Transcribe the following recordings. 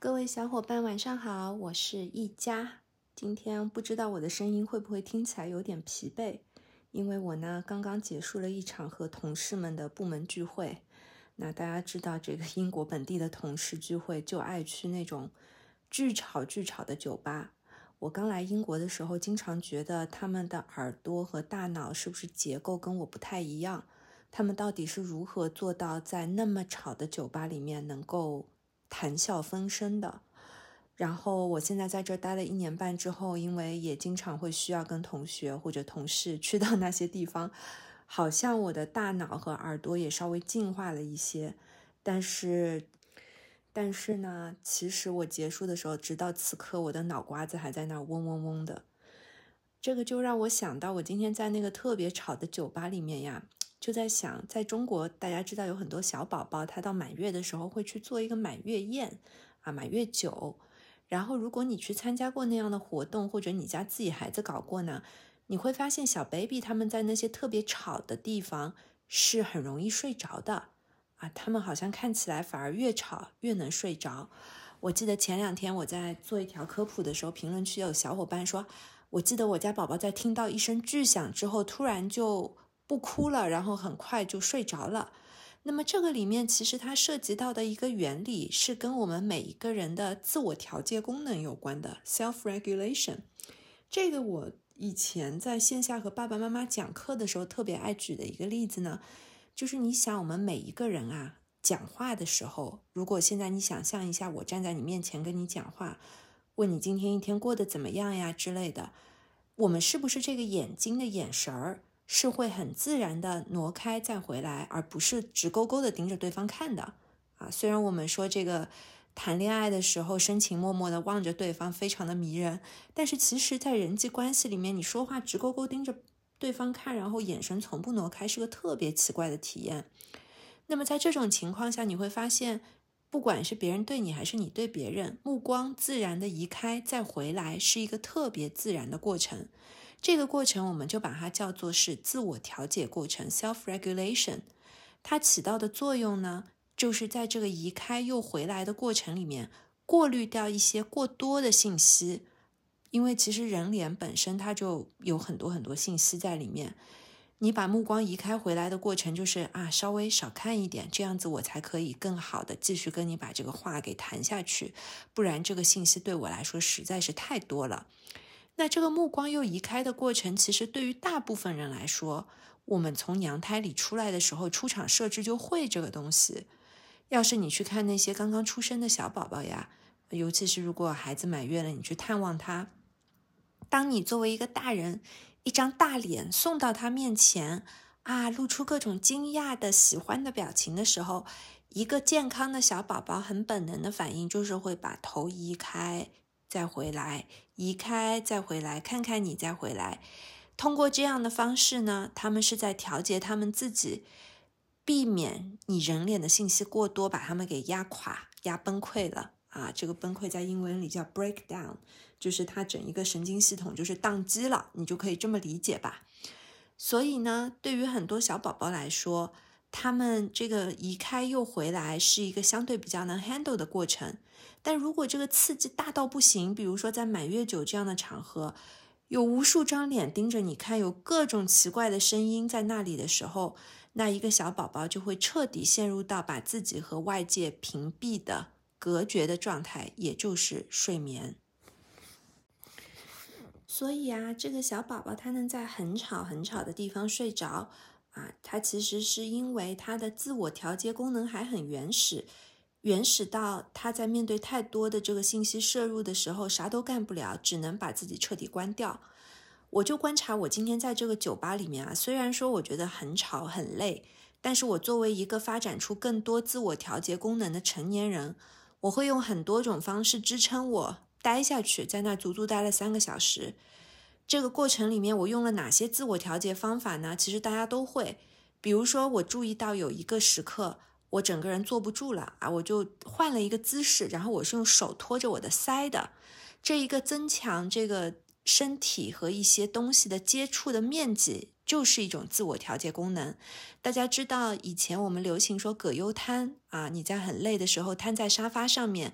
各位小伙伴晚上好，我是一佳。今天不知道我的声音会不会听起来有点疲惫，因为我呢刚刚结束了一场和同事们的部门聚会。那大家知道这个英国本地的同事聚会就爱去那种巨吵的酒吧。我刚来英国的时候经常觉得他们的耳朵和大脑是不是结构跟我不太一样，他们到底是如何做到在那么吵的酒吧里面能够谈笑风生的。然后我现在在这待了1年半之后，因为也经常会需要跟同学或者同事去到那些地方，好像我的大脑和耳朵也稍微进化了一些。但是呢，其实我结束的时候，直到此刻我的脑瓜子还在那嗡嗡嗡的。这个就让我想到我今天在那个特别吵的酒吧里面呀，就在想，在中国大家知道有很多小宝宝他到满月的时候会去做一个满月宴满月酒。然后如果你去参加过那样的活动，或者你家自己孩子搞过呢，你会发现小 baby 他们在那些特别吵的地方是很容易睡着的他们好像看起来反而越吵越能睡着。我记得前2天我在做一条科普的时候，评论区有小伙伴说，我记得我家宝宝在听到一声巨响之后突然就不哭了，然后很快就睡着了。那么这个里面其实它涉及到的一个原理是跟我们每一个人的自我调节功能有关的 self-regulation。 这个我以前在线下和爸爸妈妈讲课的时候特别爱举的一个例子呢，就是你想我们每一个人讲话的时候，如果现在你想象一下我站在你面前跟你讲话，问你今天一天过得怎么样呀之类的，我们是不是这个眼睛的眼神儿是会很自然的挪开再回来，而不是直勾勾的盯着对方看的虽然我们说这个谈恋爱的时候深情脉脉的望着对方非常的迷人，但是其实在人际关系里面，你说话直勾勾盯着对方看，然后眼神从不挪开，是个特别奇怪的体验。那么在这种情况下，你会发现不管是别人对你还是你对别人，目光自然的移开再回来是一个特别自然的过程。这个过程我们就把它叫做是自我调节过程 self-regulation。 它起到的作用呢，就是在这个移开又回来的过程里面过滤掉一些过多的信息。因为其实人脸本身它就有很多信息在里面，你把目光移开回来的过程就是稍微少看一点，这样子我才可以更好的继续跟你把这个话给谈下去，不然这个信息对我来说实在是太多了。那这个目光又移开的过程，其实对于大部分人来说，我们从娘胎里出来的时候，出厂设置就会这个东西。要是你去看那些刚刚出生的小宝宝呀，尤其是如果孩子满月了，你去探望他，当你作为一个大人，一张大脸送到他面前露出各种惊讶的喜欢的表情的时候，一个健康的小宝宝很本能的反应就是会把头移开再回来，移开再回来，看看你再回来。通过这样的方式呢，他们是在调节他们自己，避免你人脸的信息过多把他们给压垮压崩溃了这个崩溃在英文里叫 breakdown， 就是它整一个神经系统就是宕机了，你就可以这么理解吧。所以呢，对于很多小宝宝来说，他们这个移开又回来是一个相对比较能 handle 的过程。但如果这个刺激大到不行，比如说在满月酒这样的场合，有无数张脸盯着你看，有各种奇怪的声音在那里的时候，那一个小宝宝就会彻底陷入到把自己和外界屏蔽的隔绝的状态，也就是睡眠。所以这个小宝宝他能在很吵的地方睡着他其实是因为他的自我调节功能还很原始到他在面对太多的这个信息摄入的时候啥都干不了，只能把自己彻底关掉。我就观察我今天在这个酒吧里面虽然说我觉得很吵很累，但是我作为一个发展出更多自我调节功能的成年人，我会用很多种方式支撑我待下去，在那足足待了3个小时。这个过程里面我用了哪些自我调节方法呢？其实大家都会。比如说我注意到有一个时刻我整个人坐不住了我就换了一个姿势，然后我是用手托着我的腮的，这一个增强这个身体和一些东西的接触的面积就是一种自我调节功能。大家知道以前我们流行说葛优瘫你在很累的时候瘫在沙发上面，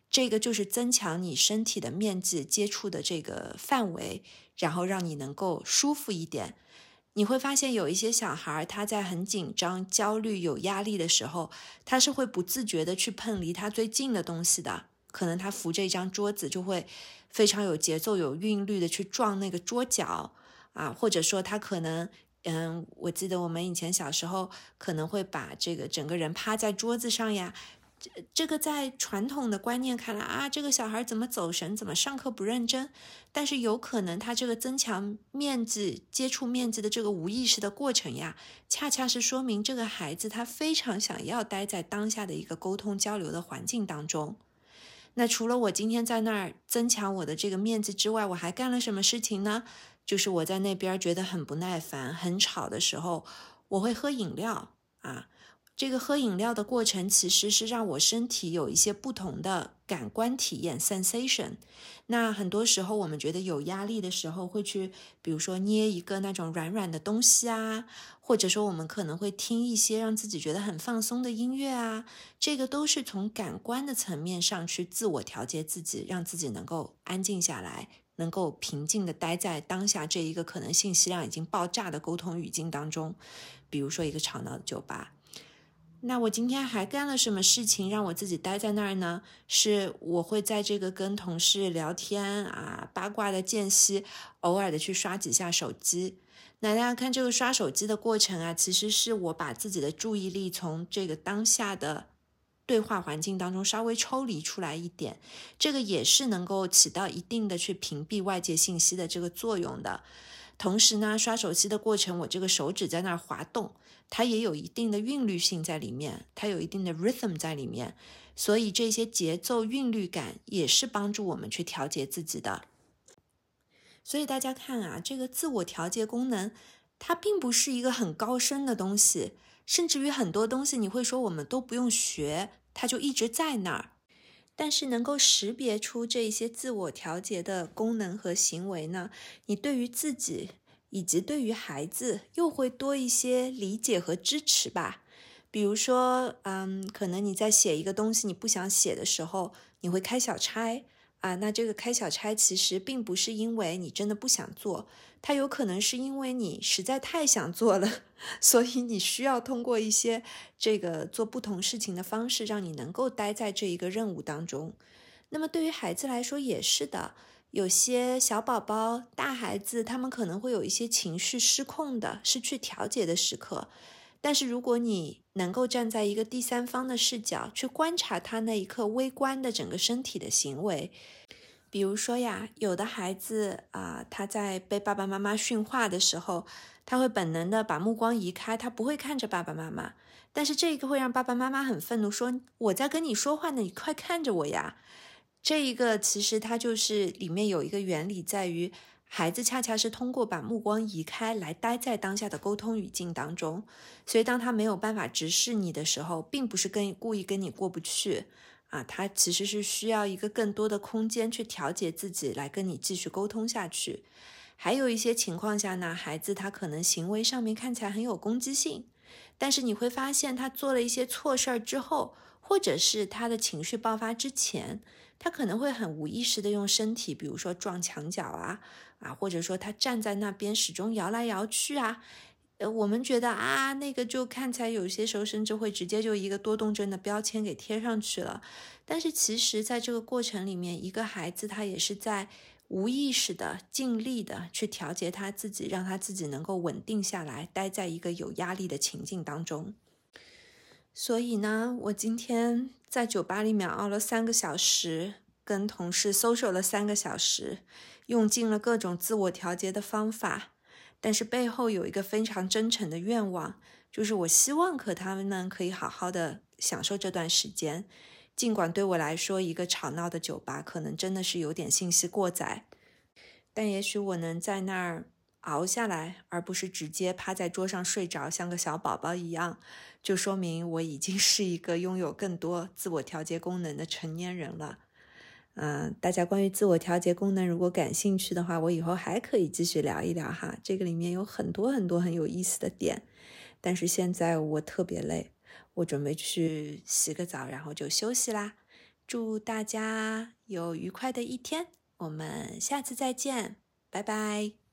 这个就是增强你身体的面积接触的这个范围，然后让你能够舒服一点。你会发现有一些小孩他在很紧张、焦虑、有压力的时候，他是会不自觉的去碰离他最近的东西的，可能他扶着一张桌子就会非常有节奏、有韵律的去撞那个桌角啊，或者说他可能我记得我们以前小时候可能会把这个整个人趴在桌子上呀，这个在传统的观念看来啊，这个小孩怎么走神，怎么上课不认真，但是有可能他这个增强面积、接触面积的这个无意识的过程呀，恰恰是说明这个孩子他非常想要待在当下的一个沟通交流的环境当中。那除了我今天在那儿增强我的这个面积之外，我还干了什么事情呢？就是我在那边觉得很不耐烦、很吵的时候，我会喝饮料啊。这个喝饮料的过程其实是让我身体有一些不同的感官体验 sensation。那很多时候我们觉得有压力的时候会去，比如说捏一个那种软软的东西啊，或者说我们可能会听一些让自己觉得很放松的音乐啊，这个都是从感官的层面上去自我调节自己，让自己能够安静下来，能够平静地待在当下这一个可能信息量已经爆炸的沟通语境当中，比如说一个吵闹的酒吧。那我今天还干了什么事情让我自己待在那儿呢？是我会在这个跟同事聊天啊，八卦的间隙，偶尔的去刷几下手机。那大家看这个刷手机的过程啊，其实是我把自己的注意力从这个当下的对话环境当中稍微抽离出来一点，这个也是能够起到一定的去屏蔽外界信息的这个作用的。同时呢，刷手机的过程，我这个手指在那儿滑动，它也有一定的韵律性在里面，它有一定的 rhythm 在里面，所以这些节奏韵律感也是帮助我们去调节自己的。所以大家看啊，这个自我调节功能，它并不是一个很高深的东西，甚至于很多东西你会说我们都不用学，它就一直在那儿。但是能够识别出这些自我调节的功能和行为呢，你对于自己以及对于孩子又会多一些理解和支持吧。比如说，可能你在写一个东西你不想写的时候，你会开小差啊。那这个开小差其实并不是因为你真的不想做，它有可能是因为你实在太想做了，所以你需要通过一些这个做不同事情的方式，让你能够待在这一个任务当中。那么对于孩子来说也是的，有些小宝宝、大孩子，他们可能会有一些情绪失控的、失去调节的时刻。但是如果你能够站在一个第三方的视角去观察他那一刻微观的整个身体的行为，比如说呀，有的孩子他在被爸爸妈妈训话的时候，他会本能的把目光移开，他不会看着爸爸妈妈。但是这个会让爸爸妈妈很愤怒，说我在跟你说话呢，你快看着我呀。这一个其实它就是里面有一个原理，在于孩子恰恰是通过把目光移开来待在当下的沟通语境当中，所以当他没有办法直视你的时候，并不是故意跟你过不去啊，他其实是需要一个更多的空间去调节自己，来跟你继续沟通下去。还有一些情况下呢，孩子他可能行为上面看起来很有攻击性，但是你会发现他做了一些错事儿之后，或者是他的情绪爆发之前，他可能会很无意识的用身体，比如说撞墙角或者说他站在那边始终摇来摇去我们觉得那个就看起来有些时候甚至会直接就一个多动症的标签给贴上去了。但是其实在这个过程里面，一个孩子他也是在无意识的尽力的去调节他自己，让他自己能够稳定下来，待在一个有压力的情境当中。所以呢，我今天在酒吧里面熬了3个小时，跟同事 social 了3个小时，用尽了各种自我调节的方法，但是背后有一个非常真诚的愿望，就是我希望他们呢可以好好的享受这段时间，尽管对我来说一个吵闹的酒吧可能真的是有点信息过载，但也许我能在那儿熬下来，而不是直接趴在桌上睡着，像个小宝宝一样，就说明我已经是一个拥有更多自我调节功能的成年人了。大家关于自我调节功能如果感兴趣的话，我以后还可以继续聊一聊哈，这个里面有很多很多很有意思的点。但是现在我特别累，我准备去洗个澡，然后就休息啦。 祝大家有愉快的一天，我们下次再见，拜拜。